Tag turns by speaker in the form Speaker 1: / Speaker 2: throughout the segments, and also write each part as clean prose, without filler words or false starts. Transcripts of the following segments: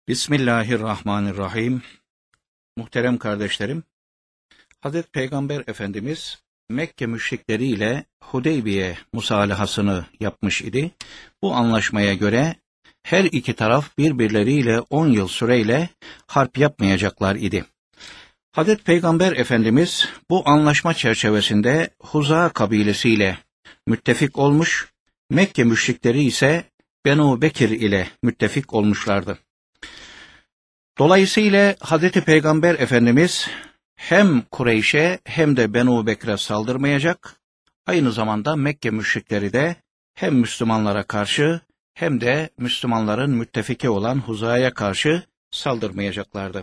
Speaker 1: Bismillahirrahmanirrahim. Muhterem kardeşlerim, Hazreti Peygamber Efendimiz Mekke müşrikleriyle Hudeybiye musalahasını yapmış idi. Bu anlaşmaya göre her iki taraf birbirleriyle 10 yıl süreyle harp yapmayacaklar idi. Hazreti Peygamber Efendimiz bu anlaşma çerçevesinde Huza kabilesiyle müttefik olmuş, Mekke müşrikleri ise Benu Bekir ile müttefik olmuşlardı. Dolayısıyla Hazreti Peygamber Efendimiz hem Kureyş'e hem de Benu Bekir'e saldırmayacak, aynı zamanda Mekke müşrikleri de hem Müslümanlara karşı hem de Müslümanların müttefiki olan Huza'ya karşı saldırmayacaklardı.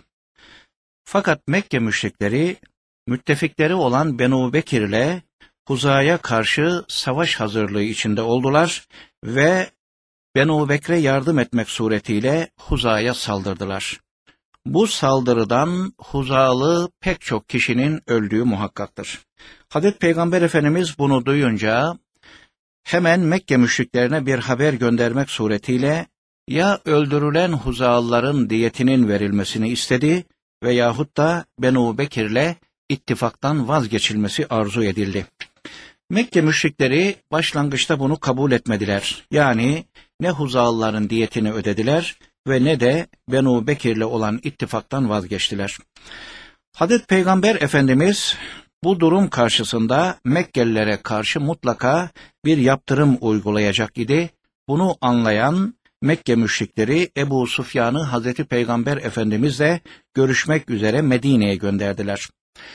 Speaker 1: Fakat Mekke müşrikleri müttefikleri olan Benu Bekir ile Huza'ya karşı savaş hazırlığı içinde oldular ve Benu Bekir'e yardım etmek suretiyle Huza'ya saldırdılar. Bu saldırıdan Huzalı pek çok kişinin öldüğü muhakkaktır. Hazreti Peygamber Efendimiz bunu duyunca hemen Mekke müşriklerine bir haber göndermek suretiyle ya öldürülen Huzalıların diyetinin verilmesini istedi veyahut da Benu Bekir'le ittifaktan vazgeçilmesi arzu edildi. Mekke müşrikleri başlangıçta bunu kabul etmediler. Yani ne Huzalıların diyetini ödediler ve ne de Benu Bekir'le olan ittifaktan vazgeçtiler. Hazreti Peygamber Efendimiz bu durum karşısında Mekkelilere karşı mutlaka bir yaptırım uygulayacak idi. Bunu anlayan Mekke müşrikleri Ebu Sufyan'ı Hazreti Peygamber Efendimizle görüşmek üzere Medine'ye gönderdiler.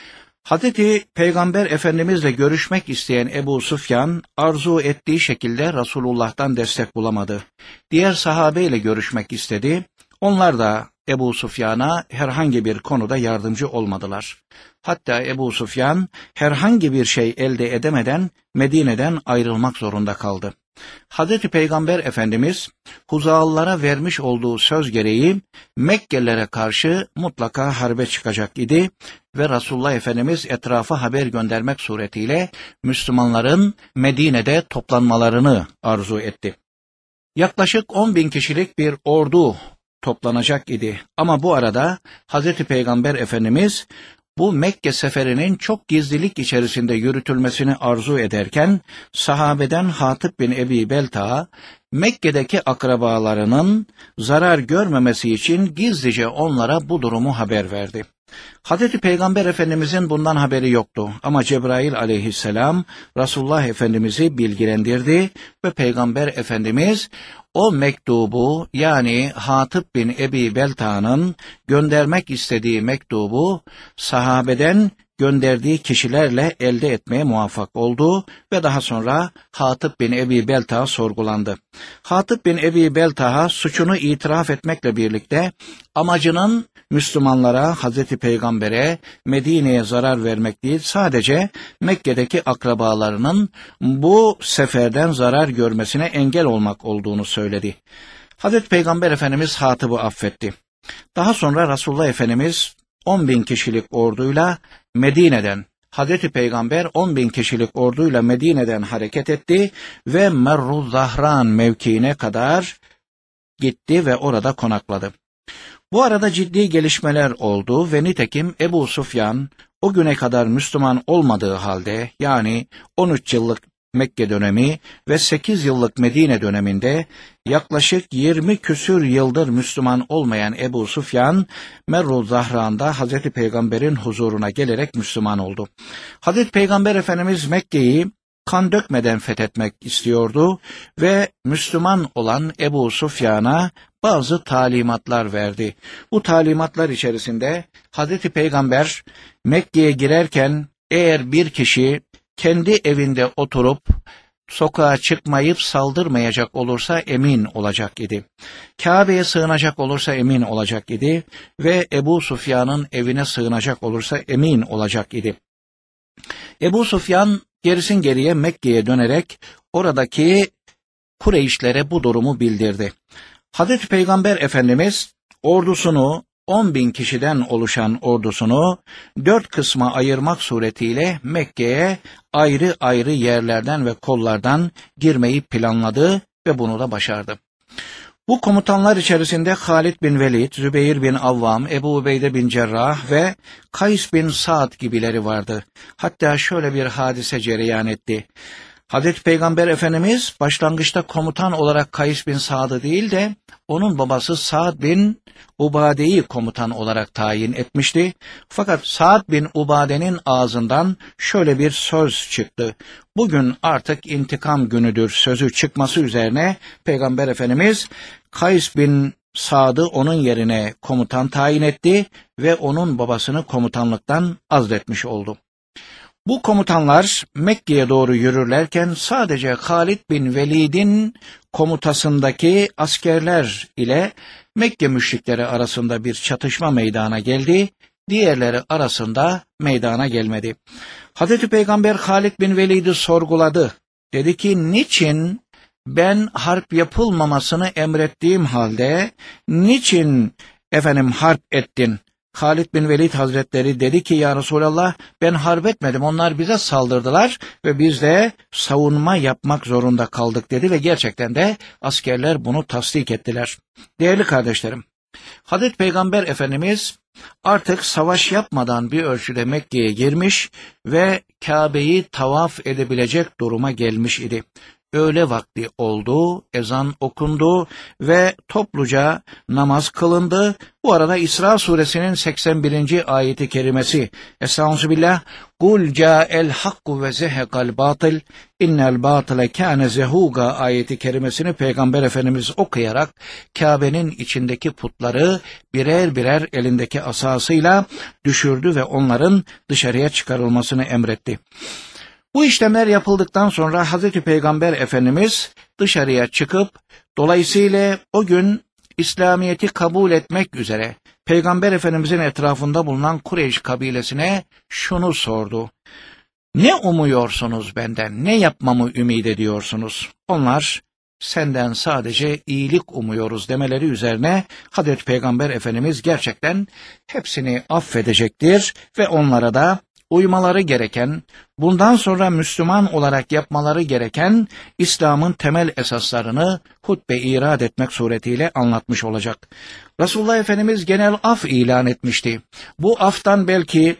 Speaker 1: Hazreti Peygamber Efendimizle görüşmek isteyen Ebu Sufyan arzu ettiği şekilde Resulullah'tan destek bulamadı. Diğer sahabeyle görüşmek istedi. Onlar da Ebu Sufyan'a herhangi bir konuda yardımcı olmadılar. Hatta Ebu Sufyan herhangi bir şey elde edemeden Medine'den ayrılmak zorunda kaldı. Hazreti Peygamber Efendimiz Huzalılara vermiş olduğu söz gereği Mekkelilere karşı mutlaka harbe çıkacak idi ve Resulullah Efendimiz etrafa haber göndermek suretiyle Müslümanların Medine'de toplanmalarını arzu etti. Yaklaşık 10.000 kişilik bir ordu toplanacak idi ama bu arada Hazreti Peygamber Efendimiz bu Mekke seferinin çok gizlilik içerisinde yürütülmesini arzu ederken sahabeden Hatib bin Ebi Belta Mekke'deki akrabalarının zarar görmemesi için gizlice onlara bu durumu haber verdi. Hazreti Peygamber Efendimizin bundan haberi yoktu ama Cebrail aleyhisselam Resulullah Efendimiz'i bilgilendirdi ve Peygamber Efendimiz o mektubu yani Hatib bin Ebi Belta'nın göndermek istediği mektubu sahabeden gönderdiği kişilerle elde etmeye muvaffak oldu ve daha sonra Hatib bin Ebi Belta sorgulandı. Hatib bin Ebi Belta suçunu itiraf etmekle birlikte amacının Müslümanlara, Hazreti Peygamber'e, Medine'ye zarar vermek değil, sadece Mekke'deki akrabalarının bu seferden zarar görmesine engel olmak olduğunu söyledi. Hazreti Peygamber Efendimiz Hatib'i affetti. Daha sonra Resulullah Efendimiz 10.000 kişilik orduyla Medine'den, Hazreti Peygamber 10.000 kişilik orduyla Medine'den hareket etti ve Merru Zahran mevkiine kadar gitti ve orada konakladı. Bu arada ciddi gelişmeler oldu ve nitekim Ebu Sufyan o güne kadar Müslüman olmadığı halde yani 13 yıllık Mekke dönemi ve 8 yıllık Medine döneminde yaklaşık 20 küsür yıldır Müslüman olmayan Ebu Sufyan, Merru Zahran'da Hazreti Peygamber'in huzuruna gelerek Müslüman oldu. Hazreti Peygamber Efendimiz Mekke'yi kan dökmeden fethetmek istiyordu ve Müslüman olan Ebu Sufyan'a bazı talimatlar verdi. Bu talimatlar içerisinde Hazreti Peygamber Mekke'ye girerken eğer bir kişi kendi evinde oturup sokağa çıkmayıp saldırmayacak olursa emin olacak idi. Kabe'ye sığınacak olursa emin olacak idi ve Ebu Sufyan'ın evine sığınacak olursa emin olacak idi. Ebu Sufyan gerisin geriye Mekke'ye dönerek oradaki Kureyşlere bu durumu bildirdi. Hazreti Peygamber Efendimiz ordusunu 10.000 kişiden oluşan ordusunu 4 kısma ayırmak suretiyle Mekke'ye ayrı ayrı yerlerden ve kollardan girmeyi planladı ve bunu da başardı. Bu komutanlar içerisinde Halid bin Velid, Zübeyir bin Avvam, Ebu Ubeyde bin Cerrah ve Kays bin Sa'd gibileri vardı. Hatta şöyle bir hadise cereyan etti. Hazreti Peygamber Efendimiz başlangıçta komutan olarak Kays bin Sa'd'ı değil de onun babası Sa'd bin Ubade'yi komutan olarak tayin etmişti. Fakat Sa'd bin Ubade'nin ağzından şöyle bir söz çıktı. Bugün artık intikam günüdür sözü çıkması üzerine Peygamber Efendimiz Kays bin Sa'd'ı onun yerine komutan tayin etti ve onun babasını komutanlıktan azletmiş oldu. Bu komutanlar Mekke'ye doğru yürürlerken sadece Halid bin Velid'in komutasındaki askerler ile Mekke müşrikleri arasında bir çatışma meydana geldi, diğerleri arasında meydana gelmedi. Hazreti Peygamber Halid bin Velid'i sorguladı. Dedi ki, niçin ben harp yapılmamasını emrettiğim halde, niçin harp ettin? Halid bin Velid Hazretleri dedi ki, ya Resulallah, ben harp etmedim, onlar bize saldırdılar ve biz de savunma yapmak zorunda kaldık dedi ve gerçekten de askerler bunu tasdik ettiler. Değerli kardeşlerim, Hazreti Peygamber Efendimiz artık savaş yapmadan bir ölçüde Mekke'ye girmiş ve Kabe'yi tavaf edebilecek duruma gelmiş idi. Öğle vakti oldu, ezan okundu ve topluca namaz kılındı. Bu arada İsra suresinin 81. ayeti kerimesi, Estağfirullah, "Kul ca'el hakku ve zehekal batıl, innel batıle kâne zehuga" ayeti kerimesini Peygamber Efendimiz okuyarak Kabe'nin içindeki putları birer birer elindeki asasıyla düşürdü ve onların dışarıya çıkarılmasını emretti. Bu işlemler yapıldıktan sonra Hazreti Peygamber Efendimiz dışarıya çıkıp, dolayısıyla o gün İslamiyet'i kabul etmek üzere Peygamber Efendimizin etrafında bulunan Kureyş kabilesine şunu sordu: "Ne umuyorsunuz benden, ne yapmamı ümit ediyorsunuz?" Onlar, "Senden sadece iyilik umuyoruz" demeleri üzerine Hazreti Peygamber Efendimiz gerçekten hepsini affedecektir ve onlara da uymaları gereken, bundan sonra Müslüman olarak yapmaları gereken İslam'ın temel esaslarını hutbe irad etmek suretiyle anlatmış olacak. Resulullah Efendimiz genel af ilan etmişti. Bu aftan belki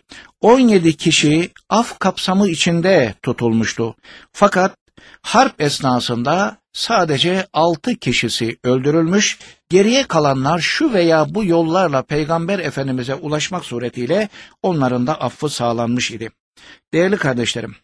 Speaker 1: 17 kişi af kapsamı içinde tutulmuştu. Fakat harp esnasında sadece 6 kişisi öldürülmüş, geriye kalanlar şu veya bu yollarla Peygamber Efendimiz'e ulaşmak suretiyle onların da affı sağlanmış idi. Değerli kardeşlerim,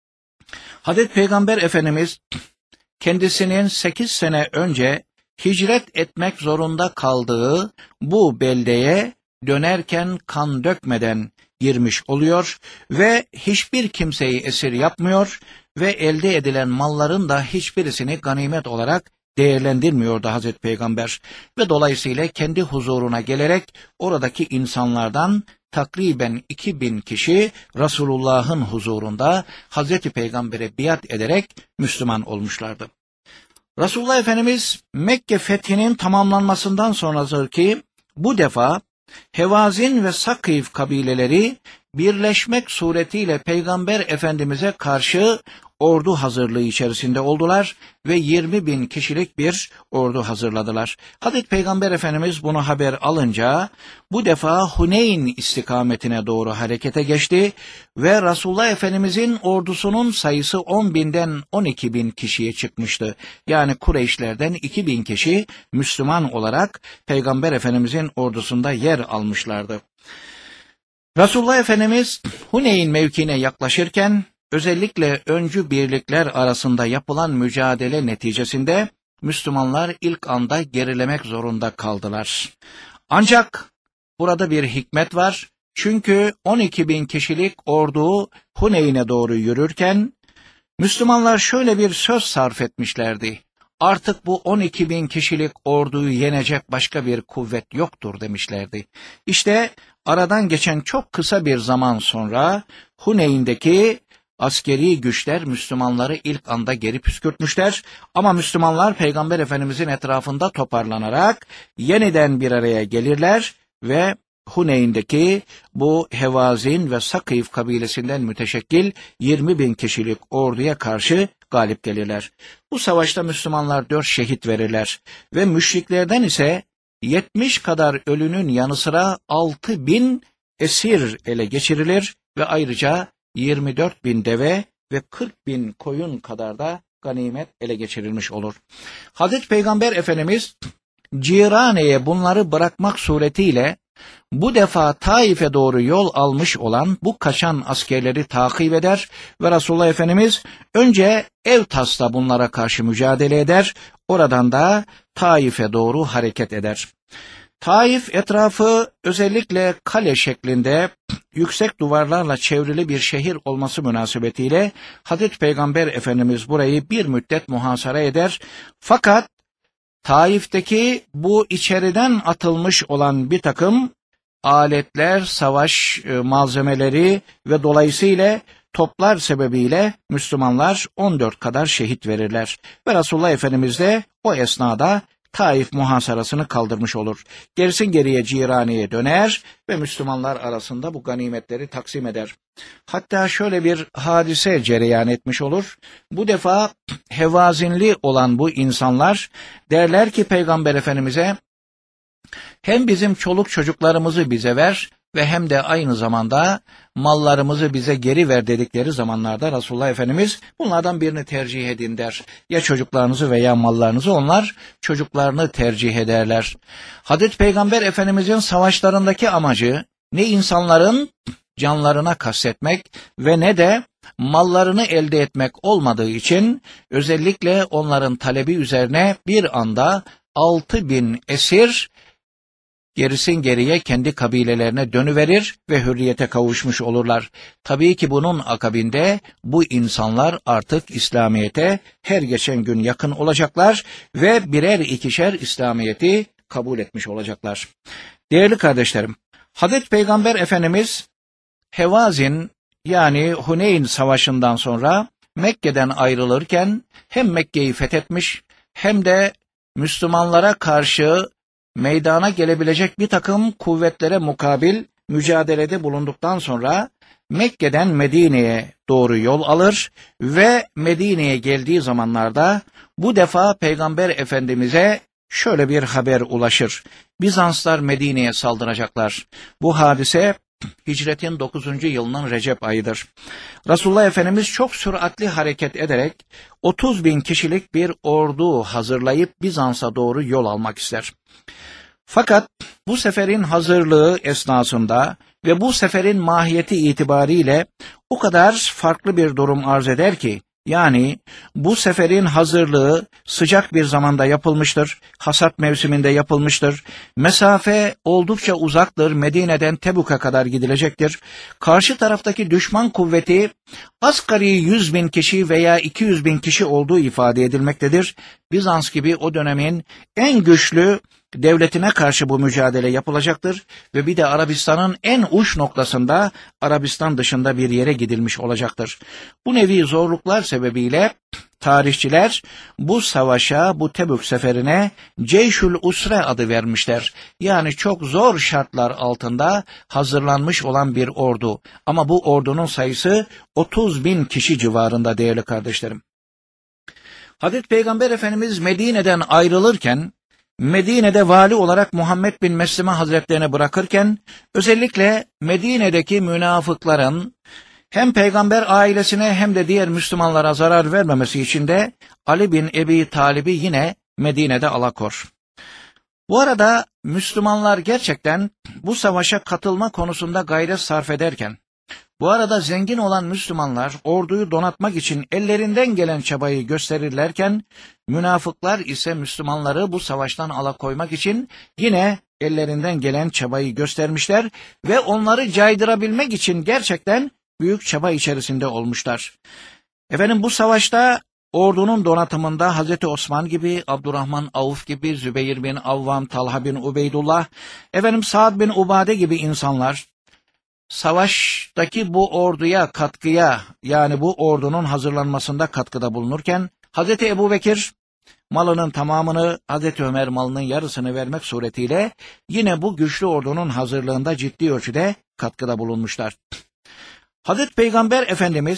Speaker 1: Hazreti Peygamber Efendimiz kendisinin 8 sene önce hicret etmek zorunda kaldığı bu beldeye dönerken kan dökmeden girmiş oluyor ve hiçbir kimseyi esir yapmıyor ve elde edilen malların da hiçbirisini ganimet olarak değerlendirmiyordu Hazreti Peygamber ve dolayısıyla kendi huzuruna gelerek oradaki insanlardan takriben 2000 kişi Resulullah'ın huzurunda Hazreti Peygamber'e biat ederek Müslüman olmuşlardı. Resulullah Efendimiz Mekke fethinin tamamlanmasından sonradır ki bu defa Hevazin ve Sakif kabileleri birleşmek suretiyle Peygamber Efendimiz'e karşı ordu hazırlığı içerisinde oldular ve 20.000 kişilik bir ordu hazırladılar. Hazreti Peygamber Efendimiz bunu haber alınca bu defa Huneyn istikametine doğru harekete geçti ve Resulullah Efendimiz'in ordusunun sayısı 10.000'den 12.000 kişiye çıkmıştı. Yani Kureyşlerden 2.000 kişi Müslüman olarak Peygamber Efendimiz'in ordusunda yer almışlardı. Resulullah Efendimiz Huneyn mevkiine yaklaşırken özellikle öncü birlikler arasında yapılan mücadele neticesinde Müslümanlar ilk anda gerilemek zorunda kaldılar. Ancak burada bir hikmet var. Çünkü 12.000 kişilik ordu Huneyn'e doğru yürürken Müslümanlar şöyle bir söz sarf etmişlerdi: "Artık bu 12.000 kişilik orduyu yenecek başka bir kuvvet yoktur" demişlerdi. İşte aradan geçen çok kısa bir zaman sonra Huneyn'deki askeri güçler Müslümanları ilk anda geri püskürtmüşler ama Müslümanlar Peygamber Efendimizin etrafında toparlanarak yeniden bir araya gelirler ve Huneyn'deki bu Hevazin ve Sakif kabilesinden müteşekkil 20.000 kişilik orduya karşı galip gelirler. Bu savaşta Müslümanlar 4 şehit verirler ve müşriklerden ise 70 kadar ölünün yanı sıra 6.000 esir ele geçirilir ve ayrıca 24.000 deve ve 40.000 koyun kadar da ganimet ele geçirilmiş olur. Hazreti Peygamber Efendimiz Cirane'ye bunları bırakmak suretiyle bu defa Taif'e doğru yol almış olan bu kaçan askerleri takip eder ve Resulullah Efendimiz önce Evtas'ta bunlara karşı mücadele eder, oradan da Taif'e doğru hareket eder. Taif etrafı özellikle kale şeklinde yüksek duvarlarla çevrili bir şehir olması münasebetiyle Hazreti Peygamber Efendimiz burayı bir müddet muhasara eder. Fakat Taif'teki bu içeriden atılmış olan bir takım aletler, savaş malzemeleri ve dolayısıyla toplar sebebiyle Müslümanlar 14 kadar şehit verirler. Ve Resulullah Efendimiz de o esnada Taif muhasarasını kaldırmış olur. Gerisin geriye Cirane'ye döner ve Müslümanlar arasında bu ganimetleri taksim eder. Hatta şöyle bir hadise cereyan etmiş olur. Bu defa hevazinli olan bu insanlar derler ki Peygamber Efendimiz'e, hem bizim çoluk çocuklarımızı bize ver ve hem de aynı zamanda mallarımızı bize geri ver dedikleri zamanlarda Resulullah Efendimiz bunlardan birini tercih edin der. Ya çocuklarınızı veya mallarınızı, onlar çocuklarını tercih ederler. Hazreti Peygamber Efendimizin savaşlarındaki amacı ne insanların canlarına kastetmek ve ne de mallarını elde etmek olmadığı için özellikle onların talebi üzerine bir anda 6.000 esir gerisin geriye kendi kabilelerine dönüverir ve hürriyete kavuşmuş olurlar. Tabii ki bunun akabinde bu insanlar artık İslamiyet'e her geçen gün yakın olacaklar ve birer ikişer İslamiyet'i kabul etmiş olacaklar. Değerli kardeşlerim, Hazreti Peygamber Efendimiz Hevazin yani Huneyn Savaşı'ndan sonra Mekke'den ayrılırken hem Mekke'yi fethetmiş hem de Müslümanlara karşı meydana gelebilecek bir takım kuvvetlere mukabil mücadelede bulunduktan sonra Mekke'den Medine'ye doğru yol alır ve Medine'ye geldiği zamanlarda bu defa Peygamber Efendimiz'e şöyle bir haber ulaşır. Bizanslar Medine'ye saldıracaklar. Bu hadise Hicretin 9. yılının Recep ayıdır. Resulullah Efendimiz çok süratli hareket ederek 30.000 kişilik bir ordu hazırlayıp Bizans'a doğru yol almak ister. Fakat bu seferin hazırlığı esnasında ve bu seferin mahiyeti itibariyle o kadar farklı bir durum arz eder ki, yani bu seferin hazırlığı sıcak bir zamanda yapılmıştır, hasat mevsiminde yapılmıştır, mesafe oldukça uzaktır, Medine'den Tebuk'a kadar gidilecektir. Karşı taraftaki düşman kuvveti asgari 100.000 kişi veya 200.000 kişi olduğu ifade edilmektedir. Bizans gibi o dönemin en güçlü devletine karşı bu mücadele yapılacaktır ve bir de Arabistan'ın en uç noktasında Arabistan dışında bir yere gidilmiş olacaktır. Bu nevi zorluklar sebebiyle tarihçiler bu savaşa, bu Tebük seferine Ceyşül Usre adı vermişler. Yani çok zor şartlar altında hazırlanmış olan bir ordu. Ama bu ordunun sayısı 30.000 kişi civarında değerli kardeşlerim. Hazreti Peygamber Efendimiz Medine'den ayrılırken, Medine'de vali olarak Muhammed bin Mesleme Hazretlerine bırakırken, özellikle Medine'deki münafıkların hem peygamber ailesine hem de diğer Müslümanlara zarar vermemesi için de Ali bin Ebi Talib'i yine Medine'de alakor. Bu arada Müslümanlar gerçekten bu savaşa katılma konusunda gayret sarf ederken, bu arada zengin olan Müslümanlar orduyu donatmak için ellerinden gelen çabayı gösterirlerken, münafıklar ise Müslümanları bu savaştan alakoymak için yine ellerinden gelen çabayı göstermişler ve onları caydırabilmek için gerçekten büyük çaba içerisinde olmuşlar. Efendim bu savaşta ordunun donatımında Hazreti Osman gibi, Abdurrahman Avf gibi, Zübeyir bin Avvam, Talha bin Ubeydullah, Sa'd bin Ubade gibi insanlar savaştaki bu orduya katkıya, yani bu ordunun hazırlanmasında katkıda bulunurken, Hazreti Ebubekir malının tamamını, Hazreti Ömer malının yarısını vermek suretiyle yine bu güçlü ordunun hazırlığında ciddi ölçüde katkıda bulunmuşlar. Hazreti Peygamber Efendimiz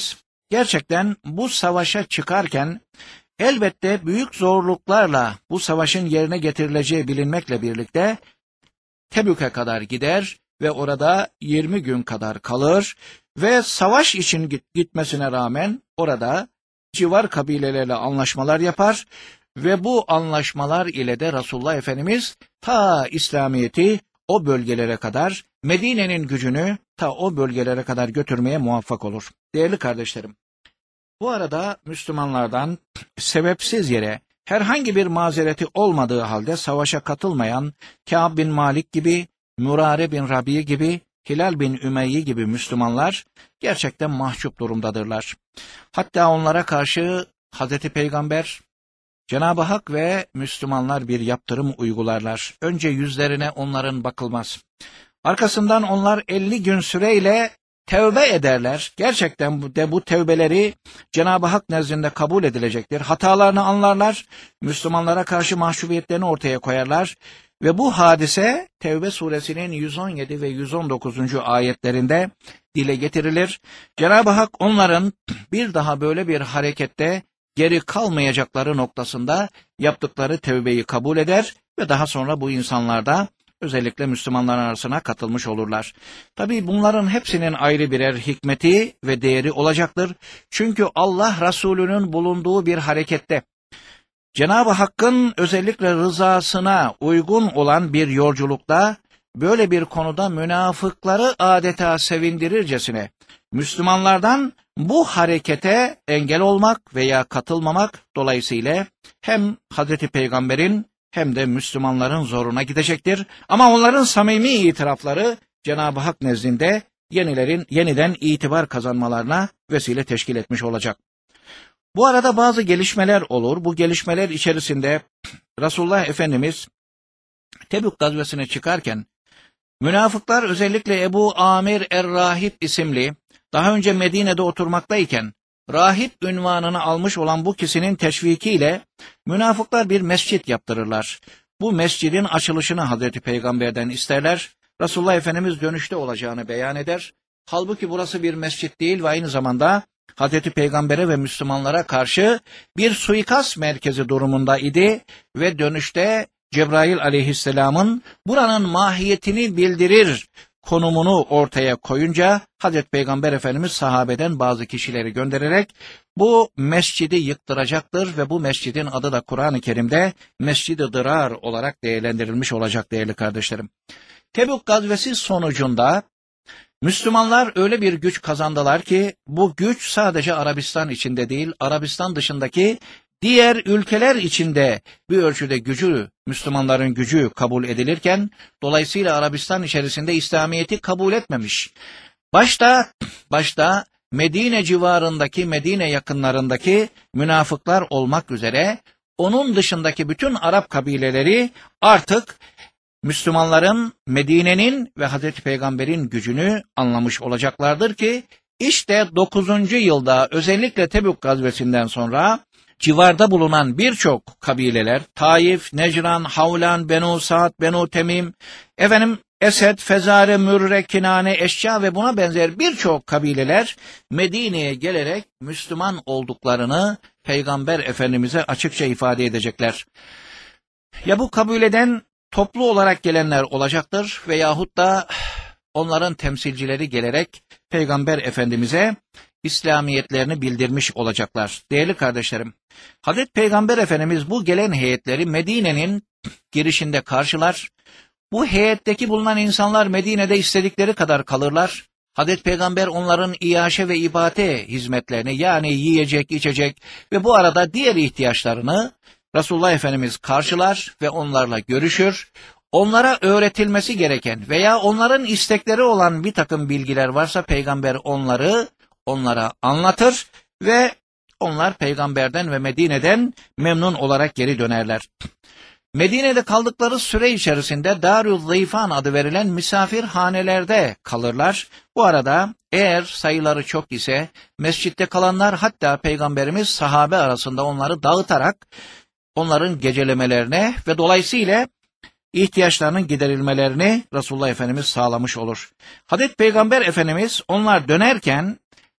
Speaker 1: gerçekten bu savaşa çıkarken elbette büyük zorluklarla bu savaşın yerine getirileceği bilinmekle birlikte Tebük'e kadar gider ve orada 20 gün kadar kalır ve savaş için gitmesine rağmen orada civar kabilelerle anlaşmalar yapar ve bu anlaşmalar ile de Resulullah Efendimiz ta İslamiyet'i o bölgelere kadar, Medine'nin gücünü ta o bölgelere kadar götürmeye muvaffak olur. Değerli kardeşlerim, bu arada Müslümanlardan sebepsiz yere herhangi bir mazereti olmadığı halde savaşa katılmayan Kâb bin Malik gibi, Mürare bin Rabi gibi, Hilal bin Ümeyye gibi Müslümanlar gerçekten mahcup durumdadırlar. Hatta onlara karşı Hazreti Peygamber, Cenab-ı Hak ve Müslümanlar bir yaptırım uygularlar. Önce yüzlerine onların bakılmaz. Arkasından onlar 50 gün süreyle tevbe ederler. Gerçekten bu tevbeleri Cenab-ı Hak nezdinde kabul edilecektir. Hatalarını anlarlar, Müslümanlara karşı mahcubiyetlerini ortaya koyarlar ve bu hadise Tevbe suresinin 117 ve 119. ayetlerinde dile getirilir. Cenab-ı Hak onların bir daha böyle bir harekette geri kalmayacakları noktasında yaptıkları tevbeyi kabul eder ve daha sonra bu insanlar da özellikle Müslümanların arasına katılmış olurlar. Tabii bunların hepsinin ayrı birer hikmeti ve değeri olacaktır. Çünkü Allah Resulü'nün bulunduğu bir harekette, Cenab-ı Hakk'ın özellikle rızasına uygun olan bir yolculukta, böyle bir konuda münafıkları adeta sevindirircesine, Müslümanlardan bu harekete engel olmak veya katılmamak dolayısıyla hem Hazreti Peygamber'in hem de Müslümanların zoruna gidecektir. Ama onların samimi itirafları Cenab-ı Hak nezdinde yeniden itibar kazanmalarına vesile teşkil etmiş olacak. Bu arada bazı gelişmeler olur. Bu gelişmeler içerisinde Resulullah Efendimiz Tebük gazvesine çıkarken münafıklar özellikle Ebu Amir Er-Rahip isimli daha önce Medine'de oturmaktayken rahip ünvanını almış olan bu kişinin teşvikiyle münafıklar bir mescit yaptırırlar. Bu mescidin açılışını Hazreti Peygamber'den isterler. Resulullah Efendimiz dönüşte olacağını beyan eder. Halbuki burası bir mescit değil ve aynı zamanda Hazreti Peygamber'e ve Müslümanlara karşı bir suikast merkezi durumunda idi ve dönüşte Cebrail aleyhisselamın buranın mahiyetini bildirir konumunu ortaya koyunca Hazreti Peygamber Efendimiz sahabeden bazı kişileri göndererek bu mescidi yıktıracaktır ve bu mescidin adı da Kur'an-ı Kerim'de Mescid-i Dırar olarak değerlendirilmiş olacak değerli kardeşlerim. Tebük gazvesi sonucunda Müslümanlar öyle bir güç kazandılar ki bu güç sadece Arabistan içinde değil, Arabistan dışındaki diğer ülkeler içinde bir ölçüde Müslümanların gücü kabul edilirken, dolayısıyla Arabistan içerisinde İslamiyet'i kabul etmemiş. Başta Medine civarındaki, Medine yakınlarındaki münafıklar olmak üzere, onun dışındaki bütün Arap kabileleri artık Müslümanların, Medine'nin ve Hazreti Peygamber'in gücünü anlamış olacaklardır ki, işte 9. yılda özellikle Tebük gazvesinden sonra civarda bulunan birçok kabileler, Taif, Necran, Havlan, Benu Sa'd, Benu Temim, Esed, Fezare, Mürre, Kinane, Eşya ve buna benzer birçok kabileler Medine'ye gelerek Müslüman olduklarını Peygamber Efendimiz'e açıkça ifade edecekler. Ya bu kabileden toplu olarak gelenler olacaktır veyahut da onların temsilcileri gelerek Peygamber Efendimiz'e İslamiyetlerini bildirmiş olacaklar. Değerli kardeşlerim, Hazreti Peygamber Efendimiz bu gelen heyetleri Medine'nin girişinde karşılar. Bu heyetteki bulunan insanlar Medine'de istedikleri kadar kalırlar. Hazreti Peygamber onların iaşe ve ibate hizmetlerini, yani yiyecek, içecek ve bu arada diğer ihtiyaçlarını Resulullah Efendimiz karşılar ve onlarla görüşür. Onlara öğretilmesi gereken veya onların istekleri olan bir takım bilgiler varsa Peygamber onlara anlatır ve onlar Peygamberden ve Medine'den memnun olarak geri dönerler. Medine'de kaldıkları süre içerisinde Darü'z-Zeyfan adı verilen misafirhanelerde kalırlar. Bu arada eğer sayıları çok ise mescitte kalanlar, hatta Peygamberimiz sahabe arasında onları dağıtarak onların gecelemelerine ve dolayısıyla ihtiyaçlarının giderilmelerini Resulullah Efendimiz sağlamış olur. Hazreti Peygamber Efendimiz onlar dönerken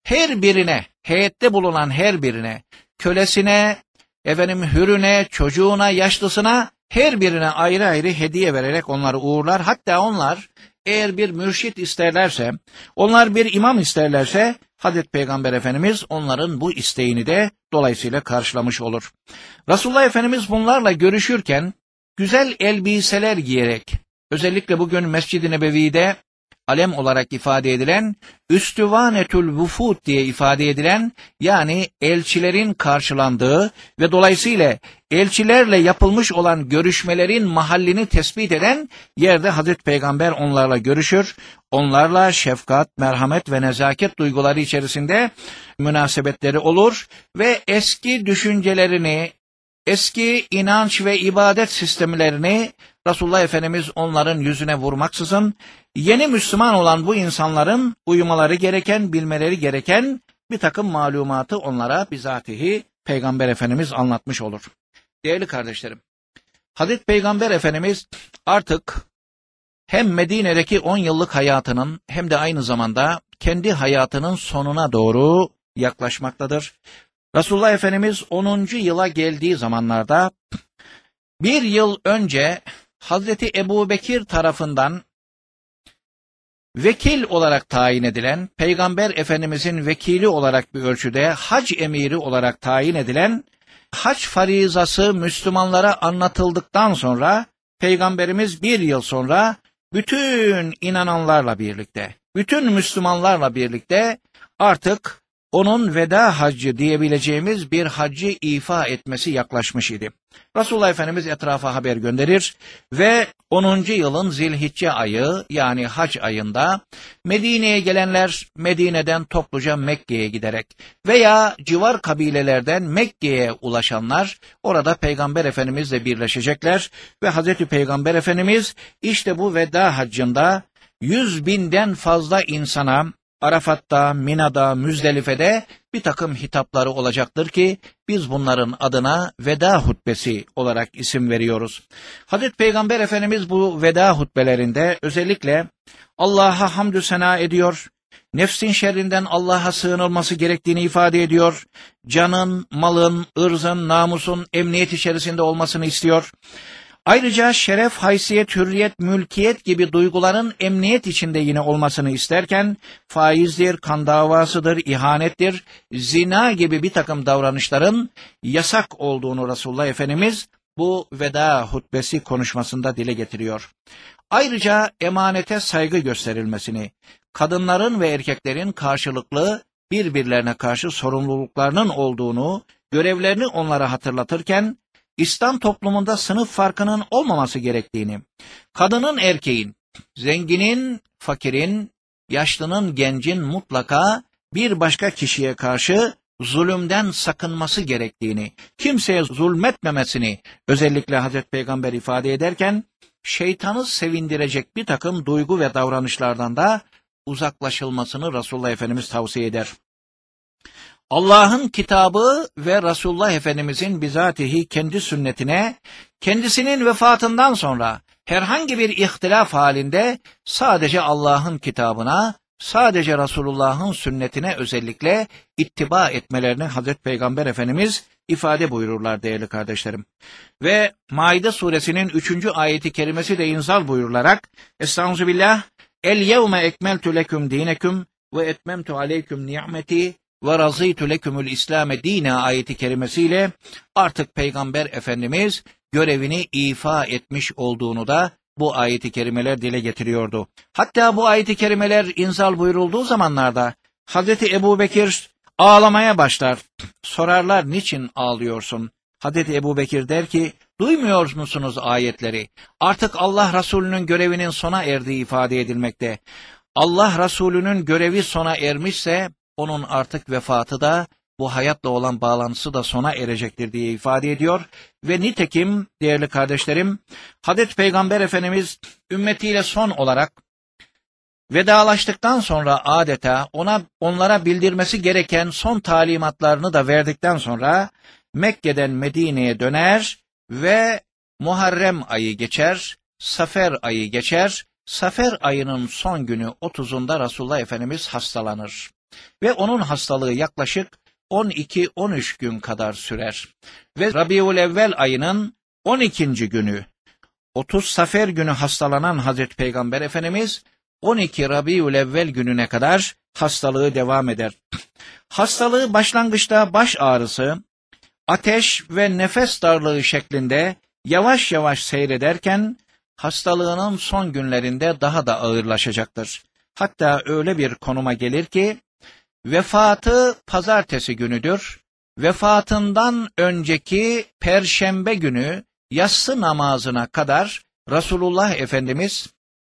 Speaker 1: her birine, heyette bulunan her birine, kölesine, hürüne, çocuğuna, yaşlısına, her birine ayrı ayrı hediye vererek onları uğurlar. Hatta onlar eğer bir mürşit isterlerse, onlar bir imam isterlerse, Hazreti Peygamber Efendimiz onların bu isteğini de dolayısıyla karşılamış olur. Resulullah Efendimiz bunlarla görüşürken, güzel elbiseler giyerek, özellikle bugün Mescid-i Nebevi'de alem olarak ifade edilen, üstüvanetül vufud diye ifade edilen, yani elçilerin karşılandığı ve dolayısıyla elçilerle yapılmış olan görüşmelerin mahallini tespit eden yerde Hazreti Peygamber onlarla görüşür, onlarla şefkat, merhamet ve nezaket duyguları içerisinde münasebetleri olur ve eski düşüncelerini, eski inanç ve ibadet sistemlerini Resulullah Efendimiz onların yüzüne vurmaksızın, yeni Müslüman olan bu insanların uyumaları gereken, bilmeleri gereken bir takım malumatı onlara bizatihi Peygamber Efendimiz anlatmış olur. Değerli kardeşlerim, Hazreti Peygamber Efendimiz artık hem Medine'deki 10 yıllık hayatının hem de aynı zamanda kendi hayatının sonuna doğru yaklaşmaktadır. Resulullah Efendimiz 10. yıla geldiği zamanlarda bir yıl önce Hazreti Ebubekir tarafından vekil olarak tayin edilen, Peygamber Efendimizin vekili olarak bir ölçüde hac emiri olarak tayin edilen, hac farizası Müslümanlara anlatıldıktan sonra, Peygamberimiz bir yıl sonra bütün inananlarla birlikte, bütün Müslümanlarla birlikte artık onun veda haccı diyebileceğimiz bir haccı ifa etmesi yaklaşmış idi. Resulullah Efendimiz etrafa haber gönderir ve 10. yılın Zilhicce ayı, yani hac ayında Medine'ye gelenler Medine'den topluca Mekke'ye giderek veya civar kabilelerden Mekke'ye ulaşanlar orada Peygamber Efendimizle birleşecekler ve Hazreti Peygamber Efendimiz işte bu veda haccında 100.000'den fazla insana Arafat'ta, Mina'da, Müzdelife'de bir takım hitapları olacaktır ki biz bunların adına veda hutbesi olarak isim veriyoruz. Hazreti Peygamber Efendimiz bu veda hutbelerinde özellikle Allah'a hamdü sena ediyor, nefsin şerrinden Allah'a sığınılması gerektiğini ifade ediyor, canın, malın, ırzın, namusun emniyet içerisinde olmasını istiyor. Ayrıca şeref, haysiyet, hürriyet, mülkiyet gibi duyguların emniyet içinde yine olmasını isterken, faizdir, kan davasıdır, ihanettir, zina gibi bir takım davranışların yasak olduğunu Resulullah Efendimiz bu veda hutbesi konuşmasında dile getiriyor. Ayrıca emanete saygı gösterilmesini, kadınların ve erkeklerin karşılıklı birbirlerine karşı sorumluluklarının olduğunu, görevlerini onlara hatırlatırken, İslam toplumunda sınıf farkının olmaması gerektiğini, kadının erkeğin, zenginin fakirin, yaşlının gencin mutlaka bir başka kişiye karşı zulümden sakınması gerektiğini, kimseye zulmetmemesini özellikle Hazreti Peygamber ifade ederken, şeytanı sevindirecek bir takım duygu ve davranışlardan da uzaklaşılmasını Resulullah Efendimiz tavsiye eder. Allah'ın kitabı ve Resulullah Efendimizin bizatihi kendi sünnetine, kendisinin vefatından sonra herhangi bir ihtilaf halinde sadece Allah'ın kitabına, sadece Resulullah'ın sünnetine özellikle ittiba etmelerini Hazreti Peygamber Efendimiz ifade buyururlar değerli kardeşlerim. Ve Maide suresinin 3. ayeti kerimesi de inzal buyurularak, Estağfirullah, El yevme ekmeltu leküm dineküm ve etmemtu aleyküm ni'meti ve razıytu lekümül İslam'e dine ayeti kerimesiyle artık Peygamber Efendimiz görevini ifa etmiş olduğunu da bu ayeti kerimeler dile getiriyordu. Hatta bu ayeti kerimeler inzal buyurulduğu zamanlarda Hazreti Ebubekir ağlamaya başlar. Sorarlar, niçin ağlıyorsun? Hazreti Ebubekir der ki, duymuyor musunuz ayetleri? Artık Allah Resulü'nün görevinin sona erdiği ifade edilmekte. Allah Resulü'nün görevi sona ermişse onun artık vefatı da bu hayatla olan bağlantısı da sona erecektir diye ifade ediyor. Ve nitekim değerli kardeşlerim, Hazreti Peygamber Efendimiz ümmetiyle son olarak vedalaştıktan sonra adeta onlara bildirmesi gereken son talimatlarını da verdikten sonra Mekke'den Medine'ye döner ve Muharrem ayı geçer, Safer ayı geçer. Safer ayının son günü 30'unda Resulullah Efendimiz hastalanır. ve onun hastalığı yaklaşık 12-13 gün kadar sürer. Ve Rabiülevvel ayının 12. günü, 30 Safer günü hastalanan Hazreti Peygamber Efendimiz 12 Rabiülevvel gününe kadar hastalığı devam eder. Hastalığı başlangıçta baş ağrısı, ateş ve nefes darlığı şeklinde yavaş yavaş seyrederken hastalığının son günlerinde daha da ağırlaşacaktır. Hatta öyle bir konuma gelir ki vefatı pazartesi günüdür. Vefatından önceki perşembe günü yatsı namazına kadar Resulullah Efendimiz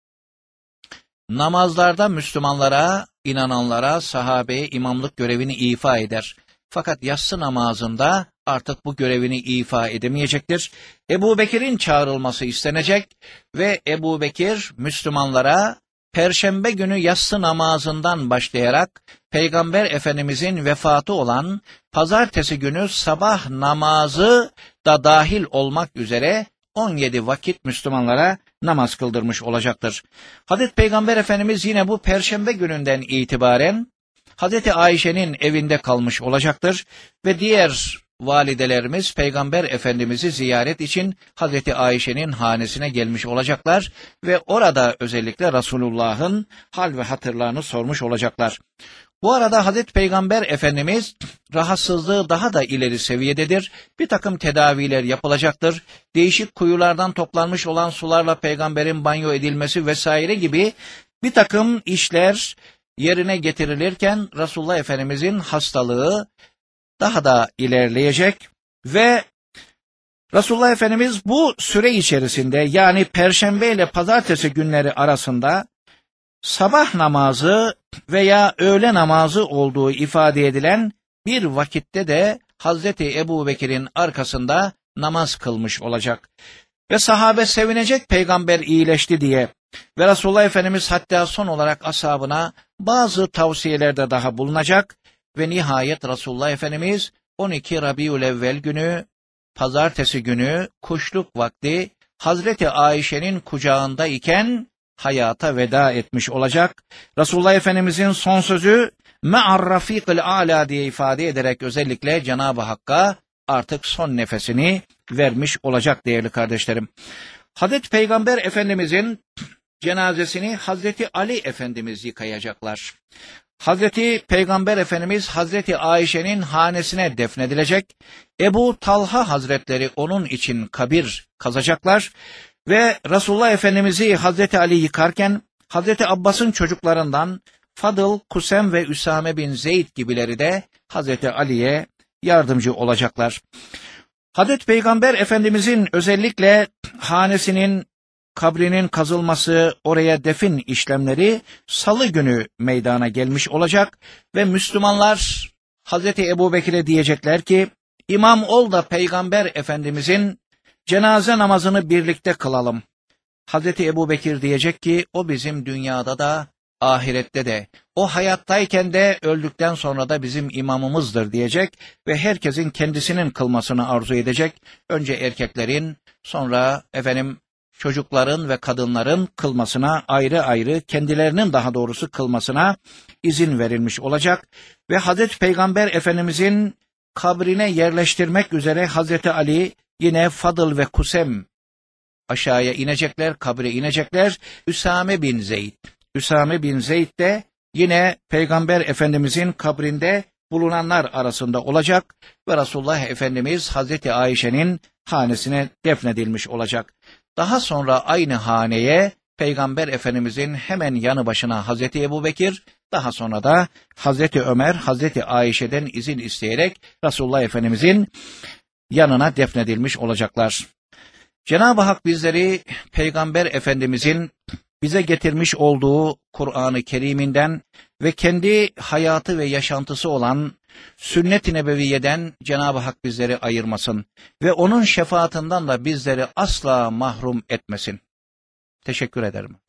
Speaker 1: namazlarda Müslümanlara, inananlara, sahabeye imamlık görevini ifa eder. Fakat yatsı namazında artık bu görevini ifa edemeyecektir. Ebu Bekir'in çağrılması istenecek ve Ebu Bekir Müslümanlara Perşembe günü yatsı namazından başlayarak Peygamber Efendimizin vefatı olan pazartesi günü sabah namazı da dahil olmak üzere 17 vakit Müslümanlara namaz kıldırmış olacaktır. Hazreti Peygamber Efendimiz yine bu Perşembe gününden itibaren Hazreti Ayşe'nin evinde kalmış olacaktır ve diğer validelerimiz Peygamber Efendimiz'i ziyaret için Hazreti Ayşe'nin hanesine gelmiş olacaklar ve orada özellikle Resulullah'ın hal ve hatırlarını sormuş olacaklar. Bu arada Hazreti Peygamber Efendimiz rahatsızlığı daha da ileri seviyededir. Bir takım tedaviler yapılacaktır. Değişik kuyulardan toplanmış olan sularla peygamberin banyo edilmesi vesaire gibi bir takım işler yerine getirilirken Resulullah Efendimizin hastalığı daha da ilerleyecek ve Resulullah Efendimiz bu süre içerisinde yani Perşembe ile Pazartesi günleri arasında sabah namazı veya öğle namazı olduğu ifade edilen bir vakitte de Hazreti Ebubekir'in arkasında namaz kılmış olacak. Ve sahabe sevinecek peygamber iyileşti diye ve Resulullah Efendimiz hatta son olarak ashabına bazı tavsiyelerde daha bulunacak ve nihayet Resulullah Efendimiz 12 Rabiülevvel günü, pazartesi günü kuşluk vakti Hazreti Ayşe'nin kucağında iken hayata veda etmiş olacak. Resulullah Efendimizin son sözü me'ar rafikil a'la diye ifade ederek özellikle Cenab-ı Hakk'a artık son nefesini vermiş olacak değerli kardeşlerim. Hazreti Peygamber Efendimizin cenazesini Hazreti Ali Efendimiz yıkayacaklar. Hazreti Peygamber Efendimiz Hazreti Ayşe'nin hanesine defnedilecek. Ebu Talha Hazretleri onun için kabir kazacaklar ve Resulullah Efendimiz'i Hazreti Ali yıkarken Hazreti Abbas'ın çocuklarından Fadıl, Kusem ve Üsame bin Zeyd gibileri de Hazreti Ali'ye yardımcı olacaklar. Hazreti Peygamber Efendimizin özellikle hanesinin, kabrinin kazılması, oraya defin işlemleri salı günü meydana gelmiş olacak ve Müslümanlar Hazreti Ebubekir'e diyecekler ki, İmam ol da Peygamber Efendimizin cenaze namazını birlikte kılalım. Hazreti Ebubekir diyecek ki, o bizim dünyada da, ahirette de, o hayattayken de, öldükten sonra da bizim imamımızdır diyecek ve herkesin kendisinin kılmasını arzu edecek. Önce erkeklerin, sonra çocukların ve kadınların kılmasına ayrı ayrı, kendilerinin daha doğrusu kılmasına izin verilmiş olacak. Ve Hazreti Peygamber Efendimizin kabrine yerleştirmek üzere Hazreti Ali yine Fadıl ve Kusem aşağıya inecekler, kabre inecekler. Üsame bin Zeyd de yine Peygamber Efendimizin kabrinde bulunanlar arasında olacak ve Resulullah Efendimiz Hazreti Ayşe'nin hanesine defnedilmiş olacak. Daha sonra aynı haneye Peygamber Efendimizin hemen yanı başına Hazreti Ebubekir, daha sonra da Hazreti Ömer, Hazreti Ayşe'den izin isteyerek Resulullah Efendimizin yanına defnedilmiş olacaklar. Cenab-ı Hak bizleri Peygamber Efendimizin bize getirmiş olduğu Kur'an-ı Kerim'inden ve kendi hayatı ve yaşantısı olan Sünnet-i Nebeviyye'den Cenab-ı Hak bizleri ayırmasın ve onun şefaatinden de bizleri asla mahrum etmesin. Teşekkür ederim.